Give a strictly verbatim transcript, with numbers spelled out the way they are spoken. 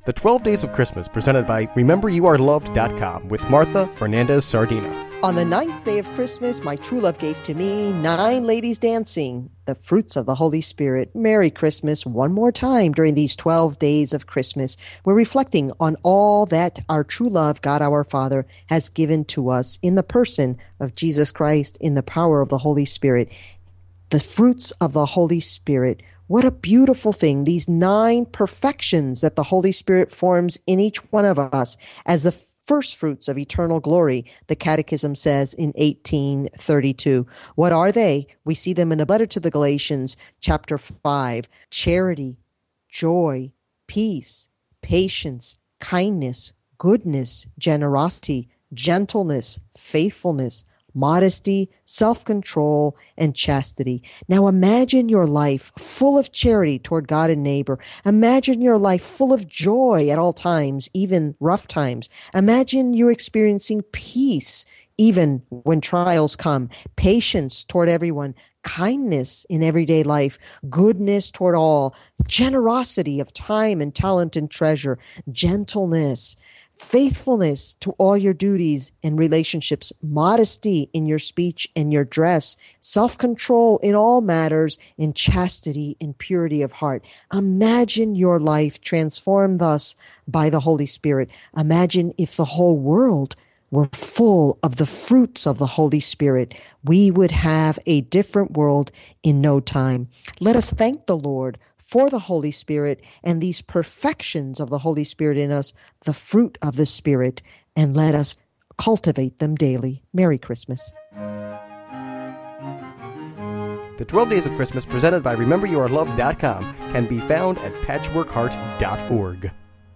The twelve Days of Christmas, presented by remember you are loved dot com with Martha Fernandez Sardina. On the ninth day of Christmas, my true love gave to me nine ladies dancing, the fruits of the Holy Spirit. Merry Christmas one more time during these twelve days of Christmas. We're reflecting on all that our true love, God our Father, has given to us in the person of Jesus Christ, in the power of the Holy Spirit. The fruits of the Holy Spirit. What a beautiful thing, these nine perfections that the Holy Spirit forms in each one of us as the first fruits of eternal glory, the Catechism says in eighteen thirty-two. What are they? We see them in the letter to the Galatians, chapter five. Charity, joy, peace, patience, kindness, goodness, generosity, gentleness, faithfulness, modesty, self-control, and chastity. Now imagine your life full of charity toward God and neighbor. Imagine your life full of joy at all times, even rough times. Imagine you experiencing peace even when trials come, patience toward everyone, kindness in everyday life, goodness toward all, generosity of time and talent and treasure, gentleness, faithfulness to all your duties and relationships, modesty in your speech and your dress, self-control in all matters, and chastity and purity of heart. Imagine your life transformed thus by the Holy Spirit. Imagine if the whole world were full of the fruits of the Holy Spirit. We would have a different world in no time. Let us thank the Lord for the Holy Spirit and these perfections of the Holy Spirit in us, the fruit of the Spirit, and let us cultivate them daily. Merry Christmas. The twelve Days of Christmas, presented by remember you are loved dot com, can be found at patchwork heart dot org.